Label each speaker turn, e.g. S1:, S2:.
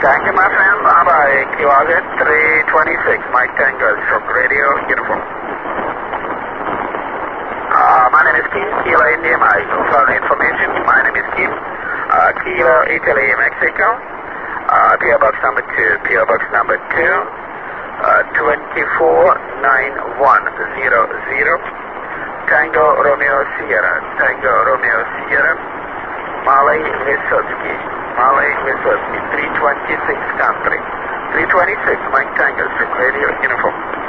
S1: Thank you, my friend. Bye-bye. Kiwaget 326, Mike Tango, Stroke Radio, Uniform. My name is Kim, Kilo India, my further information. My name is Kim, Kilo Italy, Mexico. PO Box number 2, PO Box number 2, 249100. Tango Romeo Sierra, Tango Romeo Sierra, Malay Vysotsky, 326 country. 326, Mike Tango, Stroke Radio, Uniform.